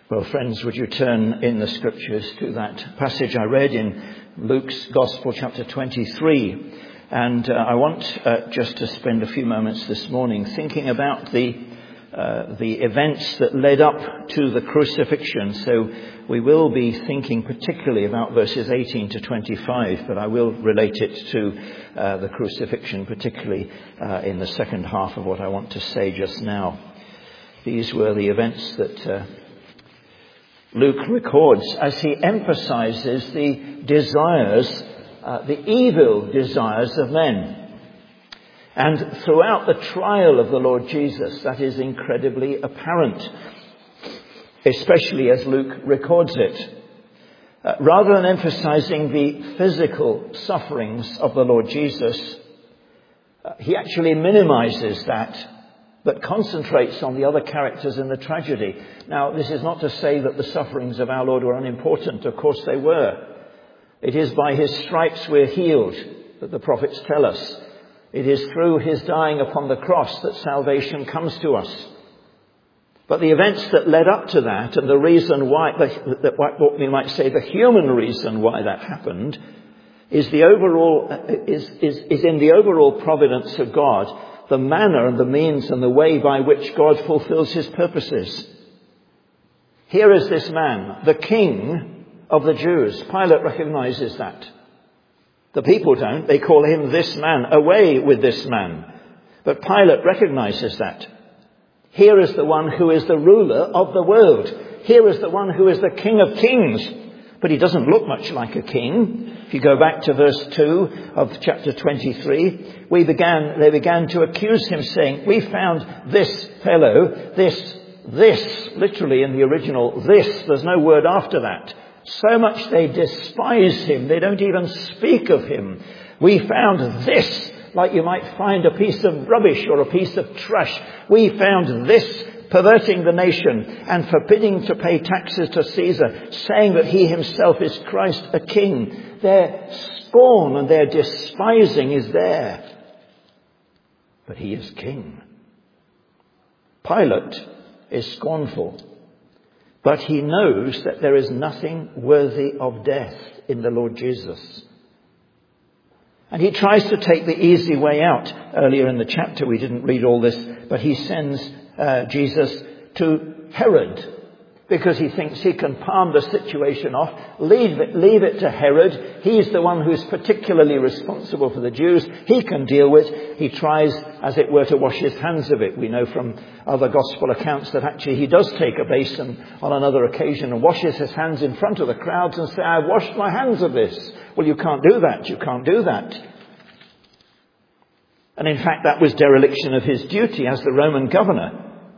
Well, friends, would you turn in the scriptures to that passage I read in Luke's Gospel, chapter 23. And I want just to spend a few moments this morning thinking about the events that led up to the crucifixion. So we will be thinking particularly about verses 18 to 25, but I will relate it to the crucifixion, particularly in the second half of what I want to say just now. These were the events that Luke records as he emphasizes the desires, the evil desires of men. And throughout the trial of the Lord Jesus, that is incredibly apparent, especially as Luke records it. Rather than emphasizing the physical sufferings of the Lord Jesus, he actually minimizes that, but concentrates on the other characters in the tragedy. Now, this is not to say that the sufferings of our Lord were unimportant. Of course they were. It is by his stripes we're healed, that the prophets tell us. It is through his dying upon the cross that salvation comes to us. But the events that led up to that, and the reason why, what we might say the human reason why that happened, is in the overall providence of God, the manner and the means and the way by which God fulfills his purposes. Here is this man, the King of the Jews. Pilate recognizes that. The people don't. They call him this man. Away with this man. But Pilate recognizes that. Here is the one who is the ruler of the world. Here is the one who is the King of Kings. But he doesn't look much like a king. If you go back to verse 2 of chapter 23, they began to accuse him, saying, we found this fellow, this, literally in the original, there's no word after that. So much they despise him, they don't even speak of him. We found this, like you might find a piece of rubbish or a piece of trash. We found this perverting the nation and forbidding to pay taxes to Caesar, saying that he himself is Christ, a king. Their scorn and their despising is there. But he is king. Pilate is scornful, but he knows that there is nothing worthy of death in the Lord Jesus. And he tries to take the easy way out. Earlier in the chapter, we didn't read all this, but he sends Jesus to Herod because he thinks he can palm the situation off, leave it to Herod. He's the one who's particularly responsible for the Jews. He can deal with. He tries, as it were, to wash his hands of it. We know from other gospel accounts that actually he does take a basin on another occasion and washes his hands in front of the crowds and say, I've washed my hands of this. Well, you can't do that. You can't do that. And in fact, that was dereliction of his duty as the Roman governor.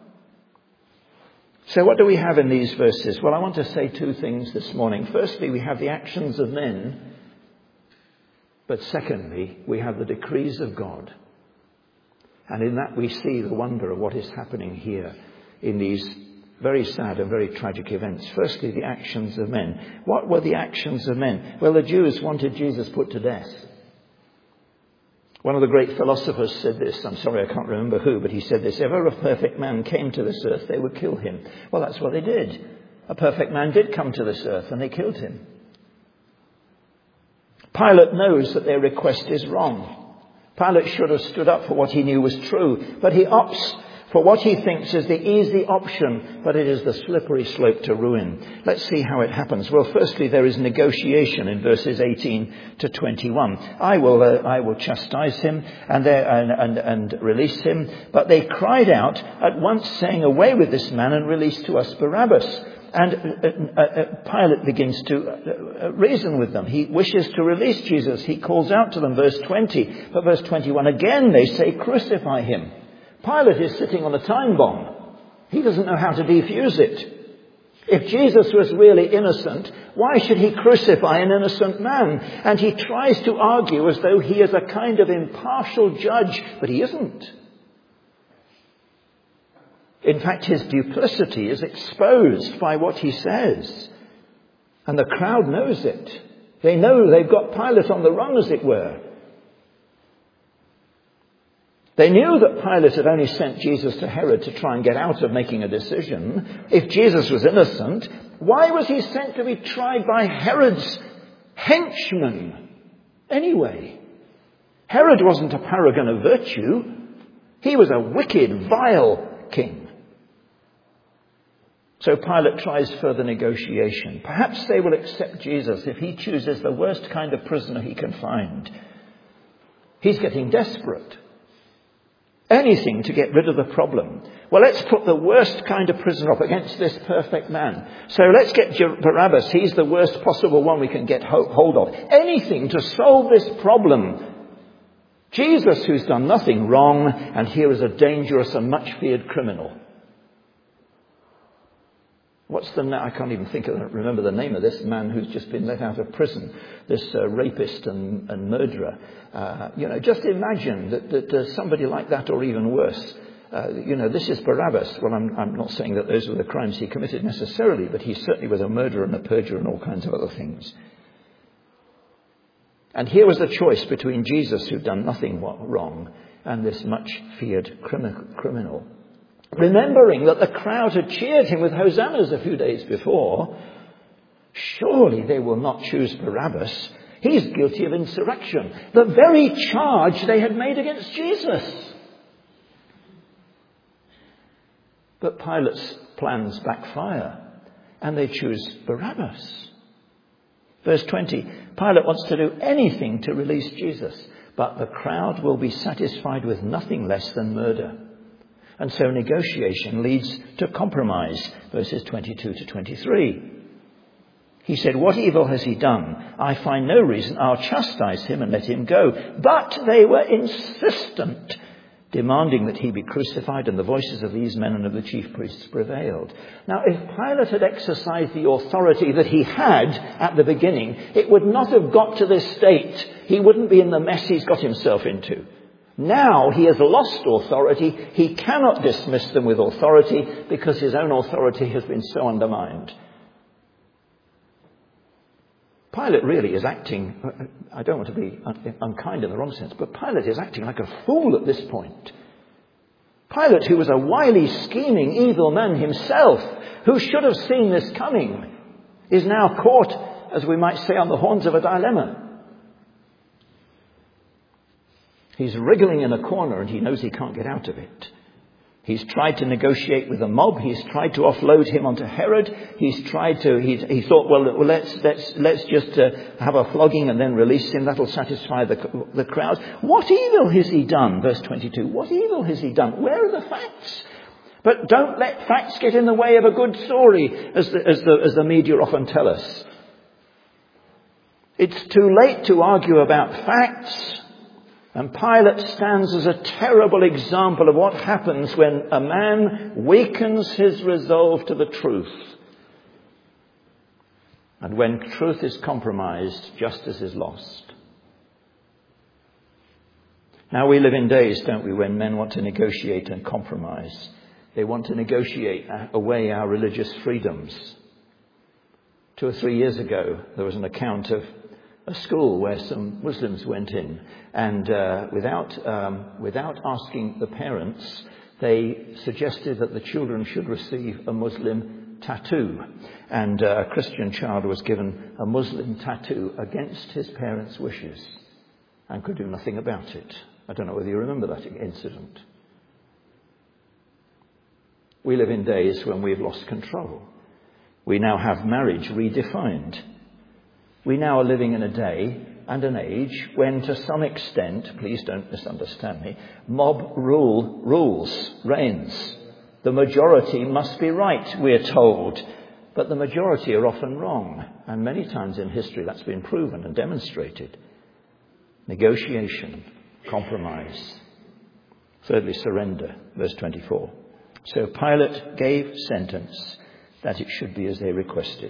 So what do we have in these verses? Well, I want to say two things this morning. Firstly, we have the actions of men. But secondly, we have the decrees of God. And in that we see the wonder of what is happening here in these very sad and very tragic events. Firstly, the actions of men. What were the actions of men? Well, the Jews wanted Jesus put to death. One of the great philosophers said this. I'm sorry, I can't remember who, but he said this. If ever a perfect man came to this earth, they would kill him. Well, that's what they did. A perfect man did come to this earth, and they killed him. Pilate knows that their request is wrong. Pilate should have stood up for what he knew was true, but he opts for what he thinks is the easy option, but it is the slippery slope to ruin. Let's see how it happens. Well, firstly, there is negotiation in verses 18 to 21. I will chastise him and release him. But they cried out at once, saying, away with this man and release to us Barabbas. And Pilate begins to reason with them. He wishes to release Jesus. He calls out to them, verse 20. But verse 21, again they say, crucify him. Pilate is sitting on a time bomb. He doesn't know how to defuse it. If Jesus was really innocent, why should he crucify an innocent man? And he tries to argue as though he is a kind of impartial judge, but he isn't. In fact, his duplicity is exposed by what he says. And the crowd knows it. They know they've got Pilate on the run, as it were. They knew that Pilate had only sent Jesus to Herod to try and get out of making a decision. If Jesus was innocent, why was he sent to be tried by Herod's henchmen anyway? Herod wasn't a paragon of virtue. He was a wicked, vile king. So Pilate tries further negotiation. Perhaps they will accept Jesus if he chooses the worst kind of prisoner he can find. He's getting desperate. Anything to get rid of the problem. Well, let's put the worst kind of prisoner up against this perfect man. So let's get Barabbas. He's the worst possible one we can get hold of. Anything to solve this problem. Jesus, who's done nothing wrong, and here is a dangerous and much feared criminal. I can't even remember the name of this man who's just been let out of prison, this rapist and murderer. Just imagine that somebody like that, or even worse. This is Barabbas. Well, I'm not saying that those were the crimes he committed necessarily, but he certainly was a murderer and a perjurer and all kinds of other things. And here was the choice between Jesus, who'd done nothing wrong, and this much feared criminal. Remembering that the crowd had cheered him with hosannas a few days before, surely they will not choose Barabbas. He's guilty of insurrection, the very charge they had made against Jesus. But Pilate's plans backfire, and they choose Barabbas. Verse 20, Pilate wants to do anything to release Jesus, but the crowd will be satisfied with nothing less than murder. And so negotiation leads to compromise, verses 22 to 23. He said, "What evil has he done? I find no reason. I'll chastise him and let him go." But they were insistent, demanding that he be crucified, and the voices of these men and of the chief priests prevailed. Now, if Pilate had exercised the authority that he had at the beginning, it would not have got to this state. He wouldn't be in the mess he's got himself into. Now he has lost authority. He cannot dismiss them with authority because his own authority has been so undermined. Pilate really is acting, I don't want to be unkind in the wrong sense, but Pilate is acting like a fool at this point. Pilate, who was a wily, scheming, evil man himself, who should have seen this coming, is now caught, as we might say, on the horns of a dilemma. He's wriggling in a corner and he knows he can't get out of it. He's tried to negotiate with the mob. He's tried to offload him onto Herod. He thought, well, let's just have a flogging and then release him. That'll satisfy the crowd. What evil has he done? Verse 22. What evil has he done? Where are the facts? But don't let facts get in the way of a good story, as the media often tell us. It's too late to argue about facts. And Pilate stands as a terrible example of what happens when a man weakens his resolve to the truth. And when truth is compromised, justice is lost. Now we live in days, don't we, when men want to negotiate and compromise. They want to negotiate away our religious freedoms. 2 or 3 years ago, there was an account of a school where some Muslims went in, and without asking the parents, they suggested that the children should receive a Muslim tattoo. And a Christian child was given a Muslim tattoo against his parents' wishes and could do nothing about it. I don't know whether you remember that incident. We live in days when we've lost control. We now have marriage redefined. We now are living in a day and an age when, to some extent, please don't misunderstand me, mob reigns. The majority must be right, we're told. But the majority are often wrong. And many times in history that's been proven and demonstrated. Negotiation, compromise. Thirdly, surrender, verse 24. So Pilate gave sentence that it should be as they requested.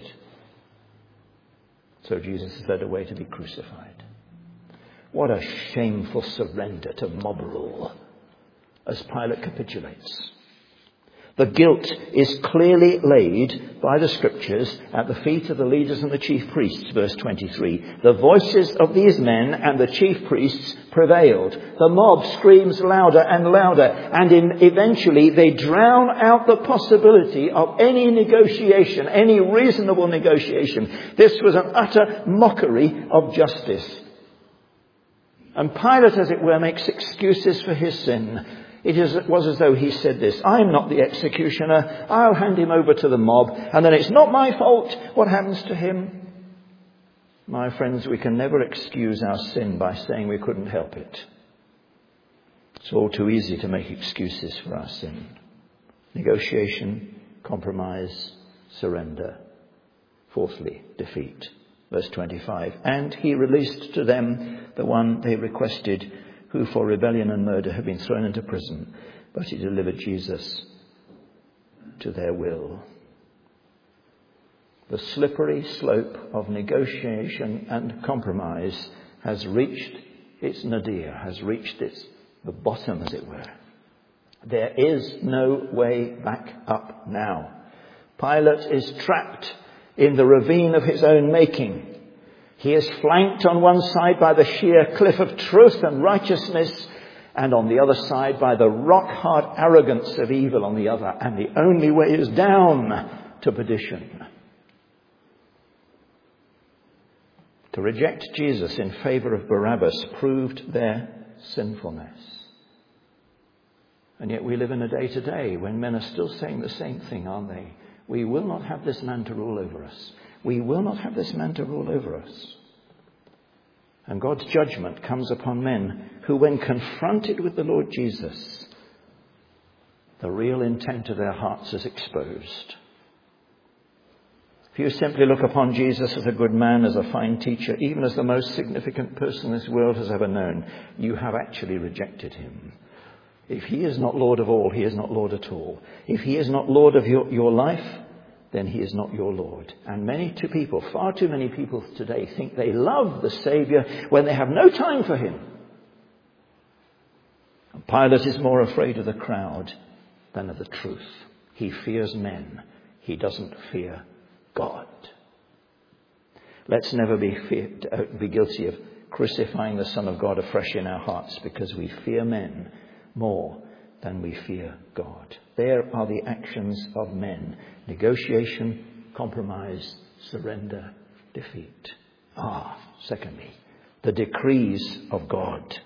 So Jesus is led away to be crucified. What a shameful surrender to mob rule as Pilate capitulates. The guilt is clearly laid by the Scriptures at the feet of the leaders and the chief priests, verse 23. The voices of these men and the chief priests prevailed. The mob screams louder and louder, and eventually they drown out the possibility of any negotiation, any reasonable negotiation. This was an utter mockery of justice. And Pilate, as it were, makes excuses for his sin. It was as though he said this: I'm not the executioner. I'll hand him over to the mob, and then it's not my fault what happens to him. My friends, we can never excuse our sin by saying we couldn't help it. It's all too easy to make excuses for our sin. Negotiation, compromise, surrender. Fourthly, defeat. Verse 25. And he released to them the one they requested, who for rebellion and murder had been thrown into prison, but he delivered Jesus to their will. The slippery slope of negotiation and compromise has reached its nadir, has reached the bottom, as it were. There is no way back up now. Pilate is trapped in the ravine of his own making. He is flanked on one side by the sheer cliff of truth and righteousness, and on the other side by the rock-hard arrogance of evil on the other. And the only way is down to perdition. To reject Jesus in favour of Barabbas proved their sinfulness. And yet we live in a day today when men are still saying the same thing, aren't they? We will not have this man to rule over us. We will not have this man to rule over us. And God's judgment comes upon men who, when confronted with the Lord Jesus, the real intent of their hearts is exposed. If you simply look upon Jesus as a good man, as a fine teacher, even as the most significant person this world has ever known, you have actually rejected him. If he is not Lord of all, he is not Lord at all. If he is not Lord of your life, then he is not your Lord. And far too many people today think they love the Saviour when they have no time for him. And Pilate is more afraid of the crowd than of the truth. He fears men. He doesn't fear God. Let's never be guilty of crucifying the Son of God afresh in our hearts because we fear men more than we fear God. There are the actions of men: negotiation, compromise, surrender, defeat. Secondly, the decrees of God.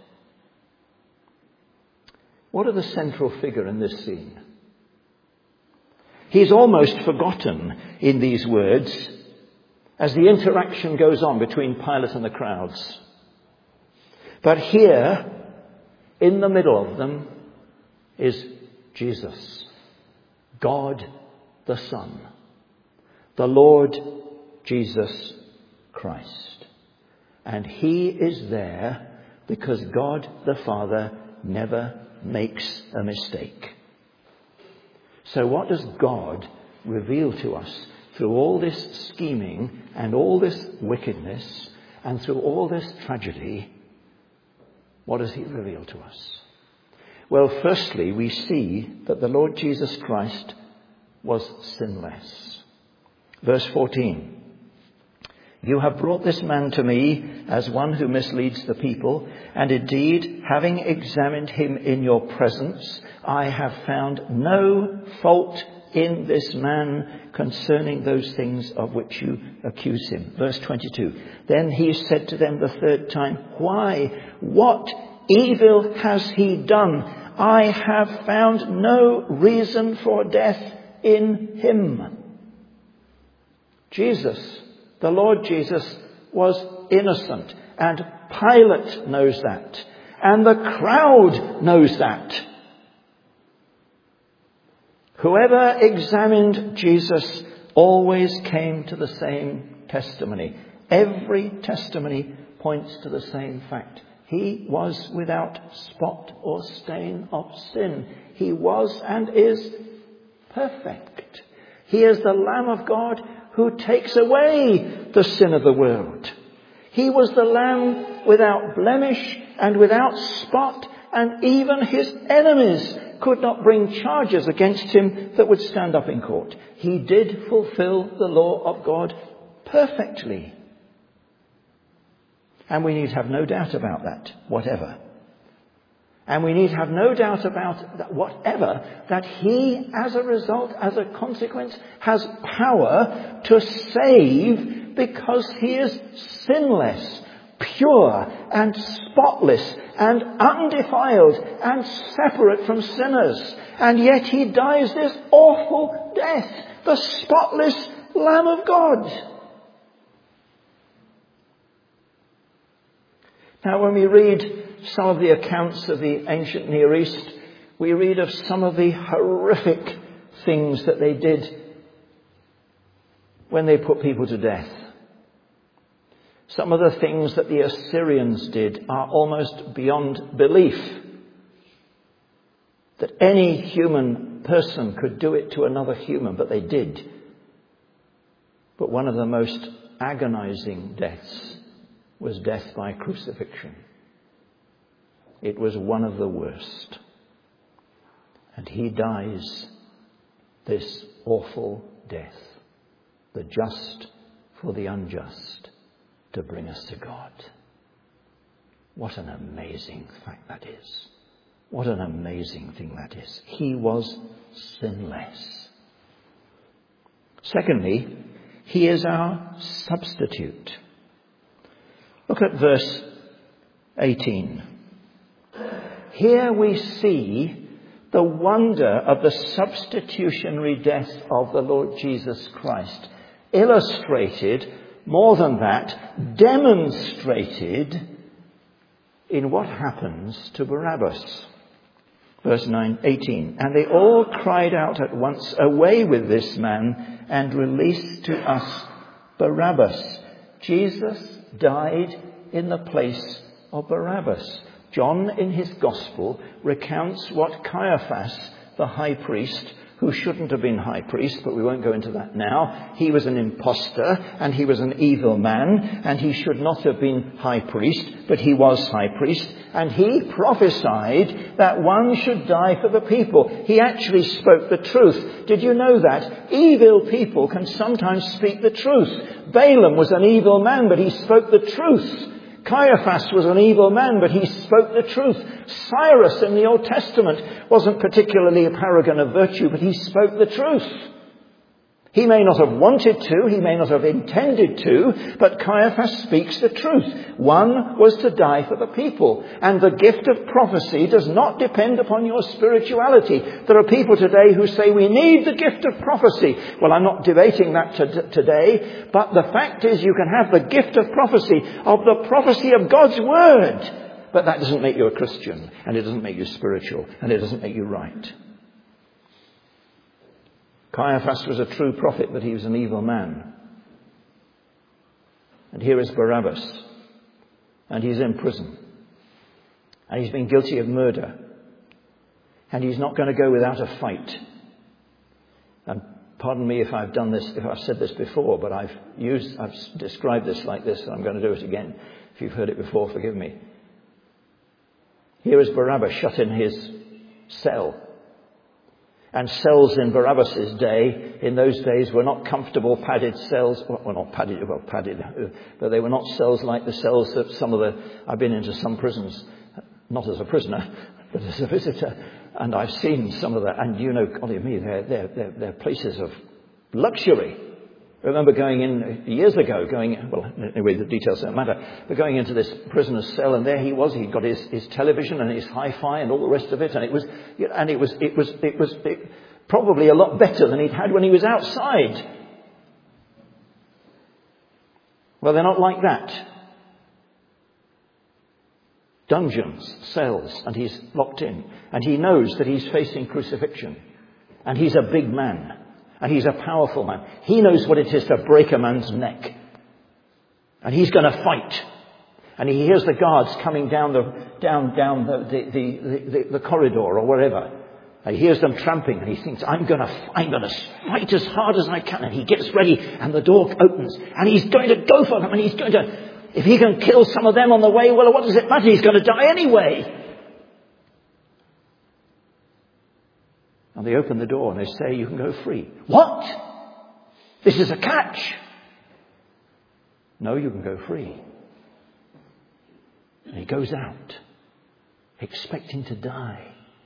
What are the central figure in this scene? He's almost forgotten in these words as the interaction goes on between Pilate and the crowds. But here, in the middle of them, is Jesus, God the Son, the Lord Jesus Christ. And he is there because God the Father never makes a mistake. So what does God reveal to us through all this scheming and all this wickedness and through all this tragedy? What does he reveal to us? Well, firstly, we see that the Lord Jesus Christ was sinless. Verse 14. You have brought this man to me as one who misleads the people, and indeed, having examined him in your presence, I have found no fault in this man concerning those things of which you accuse him. Verse 22. Then he said to them the third time, why? What evil has he done? I have found no reason for death in him. Jesus, the Lord Jesus, was innocent, and Pilate knows that, and the crowd knows that. Whoever examined Jesus always came to the same testimony. Every testimony points to the same fact. He was without spot or stain of sin. He was and is perfect. He is the Lamb of God who takes away the sin of the world. He was the Lamb without blemish and without spot, and even his enemies could not bring charges against him that would stand up in court. He did fulfill the law of God perfectly. And we need have no doubt about that, whatever. And we need have no doubt about that, whatever, that he, as a result, as a consequence, has power to save because he is sinless, pure and spotless and undefiled and separate from sinners. And yet he dies this awful death, the spotless Lamb of God. Now, when we read some of the accounts of the ancient Near East, we read of some of the horrific things that they did when they put people to death. Some of the things that the Assyrians did are almost beyond belief. That any human person could do it to another human, but they did. But one of the most agonizing deaths was death by crucifixion. It was one of the worst. And he dies this awful death, the just for the unjust, to bring us to God. What an amazing fact that is. What an amazing thing that is. He was sinless. Secondly, he is our substitute. Look at verse 18. Here we see the wonder of the substitutionary death of the Lord Jesus Christ, illustrated, more than that, demonstrated in what happens to Barabbas. Verse 18. And they all cried out at once, "Away with this man, and release to us Barabbas." Jesus died in the place of Barabbas. John, in his Gospel, recounts what Caiaphas, the high priest, who shouldn't have been high priest, but we won't go into that now. He was an impostor, and he was an evil man, and he should not have been high priest, but he was high priest, and he prophesied that one should die for the people. He actually spoke the truth. Did you know that? Evil people can sometimes speak the truth. Balaam was an evil man, but he spoke the truth. Caiaphas was an evil man, but he spoke the truth. Cyrus in the Old Testament wasn't particularly a paragon of virtue, but he spoke the truth. He may not have wanted to, he may not have intended to, but Caiaphas speaks the truth. One was to die for the people. And the gift of prophecy does not depend upon your spirituality. There are people today who say we need the gift of prophecy. Well, I'm not debating that today, but the fact is you can have the gift of prophecy, of the prophecy of God's word. But that doesn't make you a Christian, and it doesn't make you spiritual, and it doesn't make you right. Caiaphas was a true prophet, but he was an evil man. And here is Barabbas. And he's in prison. And he's been guilty of murder. And he's not going to go without a fight. And pardon me if I've done this, if I've said this before, but I've described this like this, and I'm going to do it again. If you've heard it before, forgive me. Here is Barabbas shut in his cell. And cells in Barabbas' day, in those days, were not comfortable padded cells. Well, not padded, but they were not cells like the cells that I've been into some prisons, not as a prisoner, but as a visitor. And I've seen some of that. And you know, golly me, they're places of luxury. I remember going in years ago, anyway, the details don't matter, but going into this prisoner's cell, and there he was. He'd got his television and his hi-fi and all the rest of it, and it was probably a lot better than he'd had when he was outside. Well, they're not like that. Dungeons, cells, and he's locked in, and he knows that he's facing crucifixion, and he's a big man. And he's a powerful man. He knows what it is to break a man's neck. And he's going to fight. And he hears the guards coming down the corridor or wherever. And he hears them tramping, and he thinks, I'm going to fight as hard as I can. And he gets ready, and the door opens, and he's going to go for them, and he's going to, if he can kill some of them on the way, well, what does it matter? He's going to die anyway. And they open the door and they say, you can go free. What? This is a catch. No, you can go free. And he goes out, expecting to die.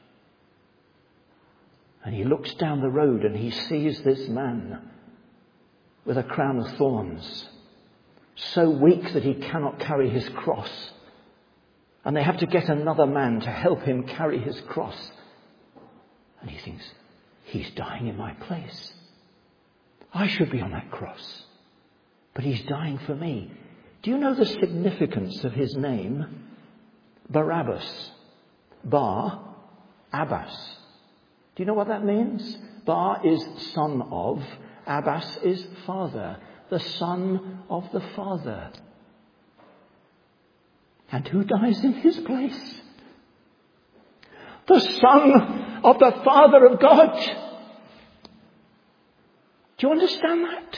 And he looks down the road and he sees this man with a crown of thorns, so weak that he cannot carry his cross. And they have to get another man to help him carry his cross. And he thinks, he's dying in my place. I should be on that cross. But he's dying for me. Do you know the significance of his name? Barabbas. Bar Abbas. Do you know what that means? Bar is son of. Abbas is father. The son of the Father. And who dies in his place? The Son of the Father of God. Do you understand that?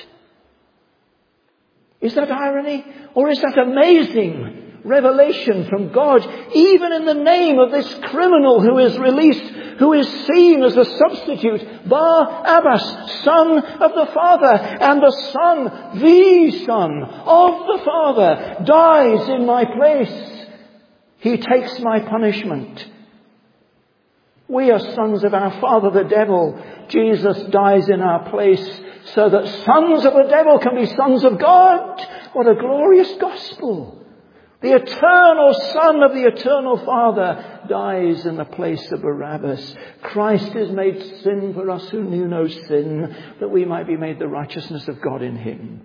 Is that irony? Or is that amazing revelation from God? Even in the name of this criminal who is released, who is seen as a substitute, Bar Abbas, son of the Father, and the Son of the Father, dies in my place. He takes my punishment. We are sons of our father the devil. Jesus dies in our place so that sons of the devil can be sons of God. What a glorious gospel. The eternal Son of the eternal Father dies in the place of Barabbas. Christ is made sin for us who knew no sin, that we might be made the righteousness of God in him.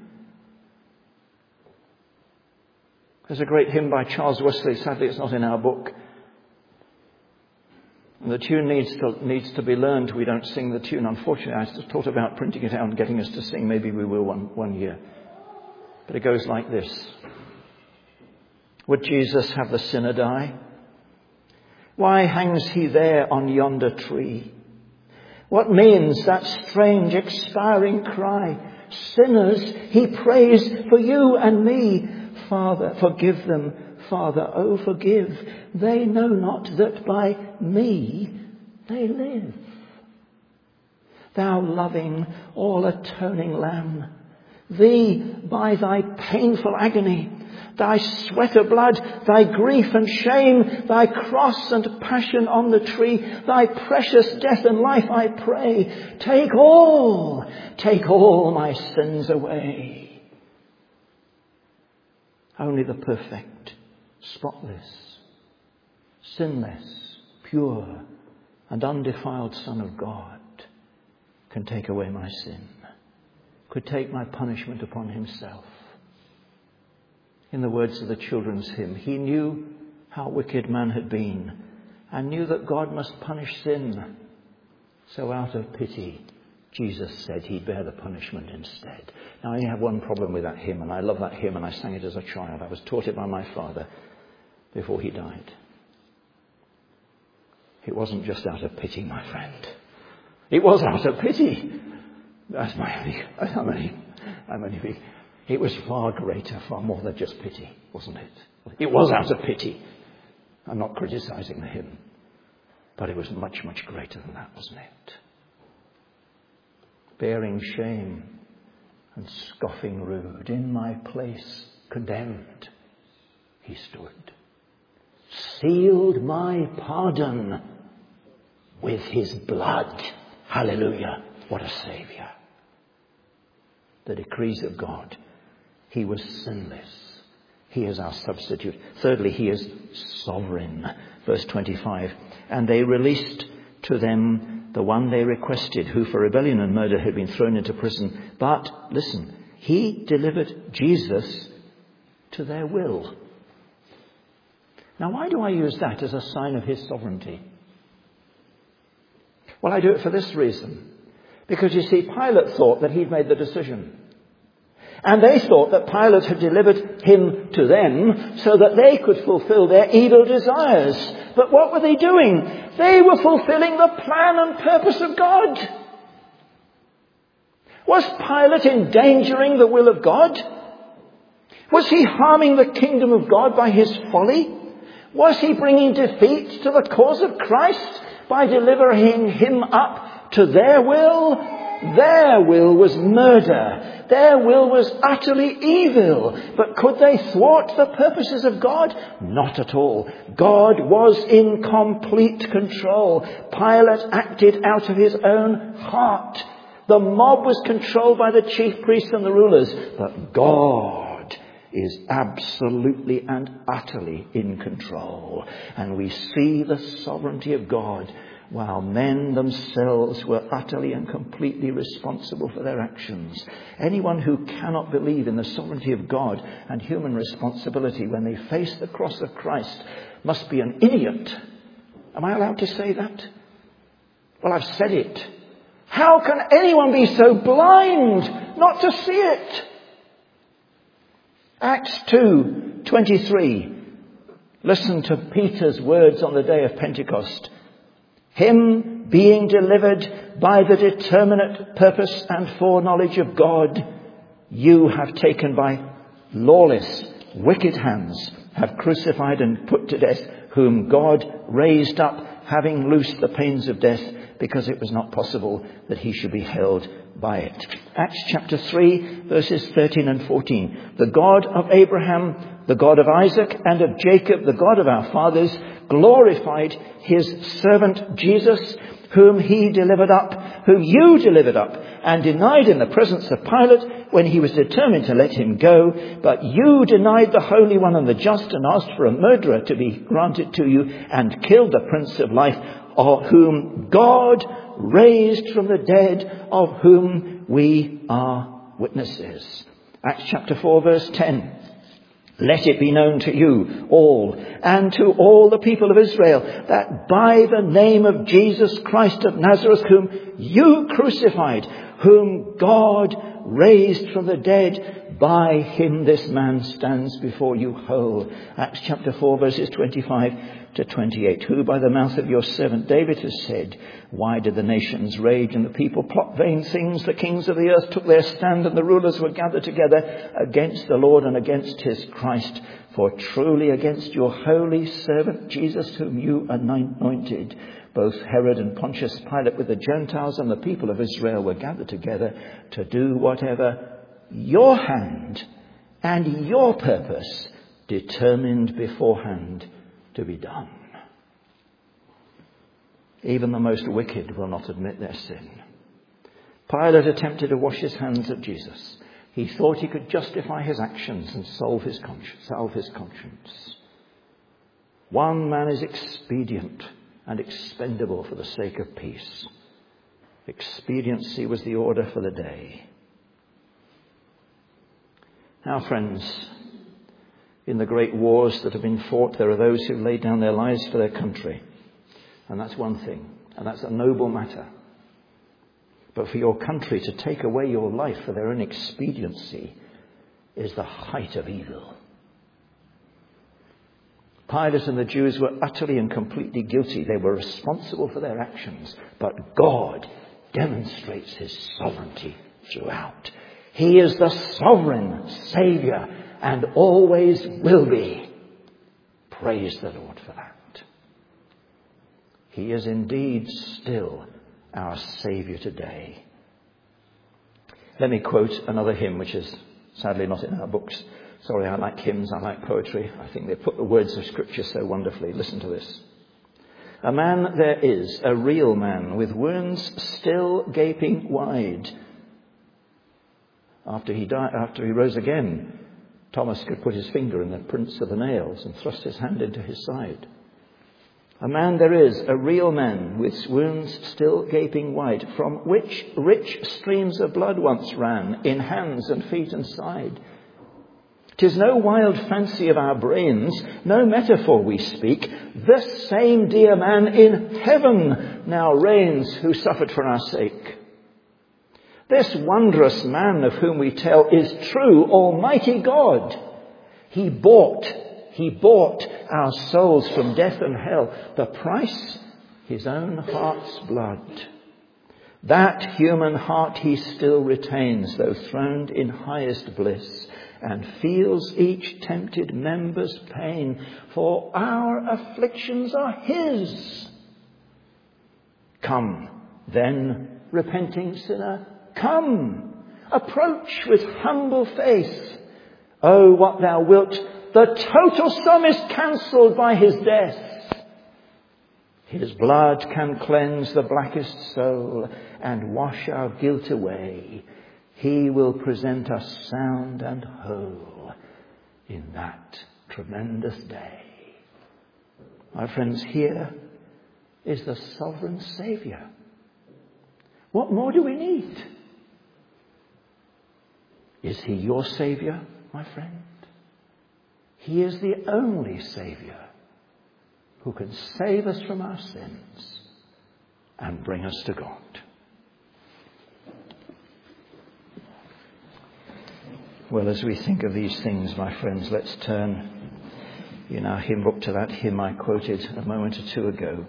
There's a great hymn by Charles Wesley. Sadly, it's not in our book. And the tune needs to be learned. We don't sing the tune. Unfortunately, I thought about printing it out and getting us to sing. Maybe we will one year. But it goes like this. Would Jesus have the sinner die? Why hangs he there on yonder tree? What means that strange expiring cry? Sinners, he prays for you and me. Father, forgive them. Father, oh, forgive. They know not that by me they live. Thou loving, all-atoning Lamb, thee by thy painful agony, thy sweat of blood, thy grief and shame, thy cross and passion on the tree, thy precious death and life, I pray, take all my sins away. Only the perfect, spotless, sinless, pure and undefiled Son of God can take away my sin, could take my punishment upon himself. In the words of the children's hymn, he knew how wicked man had been and knew that God must punish sin. So out of pity, Jesus said he'd bear the punishment instead. Now, I have one problem with that hymn, and I love that hymn, and I sang it as a child. I was taught it by my father before he died. It wasn't just out of pity, my friend. It was out of pity. That's I'm only weak. It was far greater, far more than just pity, wasn't it? It was out of pity. I'm not criticizing the hymn, but it was much, much greater than that, wasn't it? Bearing shame and scoffing rude, in my place condemned, he stood. Sealed my pardon with his blood. Hallelujah. What a Saviour. The decrees of God. He was sinless. He is our substitute. Thirdly, he is sovereign. Verse 25. And they released to them the one they requested, who for rebellion and murder had been thrown into prison. But, listen, he delivered Jesus to their will. Now, why do I use that as a sign of his sovereignty? Well, I do it for this reason. Because, you see, Pilate thought that he'd made the decision. And they thought that Pilate had delivered him to them so that they could fulfill their evil desires. But what were they doing? They were fulfilling the plan and purpose of God. Was Pilate endangering the will of God? Was he harming the kingdom of God by his folly? Was he bringing defeat to the cause of Christ by delivering him up to their will. Their will was murder. Their will was utterly evil. But could they thwart the purposes of God? Not at all. God was in complete control. Pilate acted out of his own heart. The mob was controlled by the chief priests and the rulers. But God is absolutely and utterly in control. And we see the sovereignty of God, while men themselves were utterly and completely responsible for their actions. Anyone who cannot believe in the sovereignty of God and human responsibility when they face the cross of Christ must be an idiot. Am I allowed to say that? Well, I've said it. How can anyone be so blind not to see it? Acts 2:23. Listen to Peter's words on the day of Pentecost. Him being delivered by the determinate purpose and foreknowledge of God, you have taken by lawless, wicked hands, have crucified and put to death, whom God raised up, having loosed the pains of death, because it was not possible that he should be held by it. Acts chapter 3, verses 13 and 14. The God of Abraham, the God of Isaac and of Jacob, the God of our fathers, glorified his servant Jesus, whom you delivered up and denied in the presence of Pilate when he was determined to let him go. But you denied the Holy One and the Just, and asked for a murderer to be granted to you, and killed the Prince of Life, whom God raised from the dead, of whom we are witnesses. Acts chapter 4, verse 10. Let it be known to you all and to all the people of Israel that by the name of Jesus Christ of Nazareth, whom you crucified, whom God raised from the dead, by him this man stands before you whole. Acts chapter 4, verses 25 to 28. Who by the mouth of your servant David has said, why did the nations rage and the people plot vain things? The kings of the earth took their stand, and the rulers were gathered together against the Lord and against his Christ. For truly against your holy servant Jesus, whom you anointed, both Herod and Pontius Pilate with the Gentiles and the people of Israel were gathered together to do whatever your hand and your purpose determined beforehand to be done. Even the most wicked will not admit their sin. Pilate attempted to wash his hands of Jesus. He thought he could justify his actions and salve his conscience. One man is expedient and expendable for the sake of peace. Expediency was the order for the day. Now, friends, in the great wars that have been fought, there are those who laid down their lives for their country. And that's one thing. And that's a noble matter. But for your country to take away your life for their own expediency is the height of evil. Pilate and the Jews were utterly and completely guilty. They were responsible for their actions. But God demonstrates his sovereignty throughout. He is the sovereign Saviour and always will be. Praise the Lord for that. He is indeed still our Saviour today. Let me quote another hymn, which is sadly not in our books. Sorry, I like hymns, I like poetry. I think they put the words of Scripture so wonderfully. Listen to this. A man there is, a real man, with wounds still gaping wide. After he rose again, Thomas could put his finger in the prints of the nails and thrust his hand into his side. A man there is, a real man, with wounds still gaping wide, from which rich streams of blood once ran in hands and feet and side. 'Tis no wild fancy of our brains, no metaphor we speak. This same dear man in heaven now reigns, who suffered for our sake. This wondrous man of whom we tell is true, almighty God. He bought our souls from death and hell. The price, his own heart's blood. That human heart he still retains, though throned in highest bliss, and feels each tempted member's pain, for our afflictions are his. Come, Then, repenting sinner, come, approach with humble face. Oh, what thou wilt, the total sum is cancelled by his death. His blood can cleanse the blackest soul and wash our guilt away. He will present us sound and whole in that tremendous day. My friends, here is the sovereign Saviour. What more do we need? Is he your Saviour, my friend? He is the only Saviour who can save us from our sins and bring us to God. Well, as we think of these things, my friends, let's turn in our hymn book to that hymn I quoted a moment or two ago.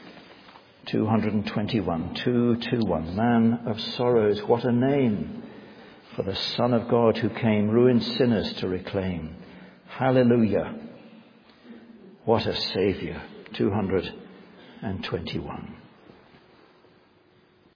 221, 221. Man of sorrows, what a name for the Son of God who came ruined sinners to reclaim. Hallelujah. What a Saviour. 221.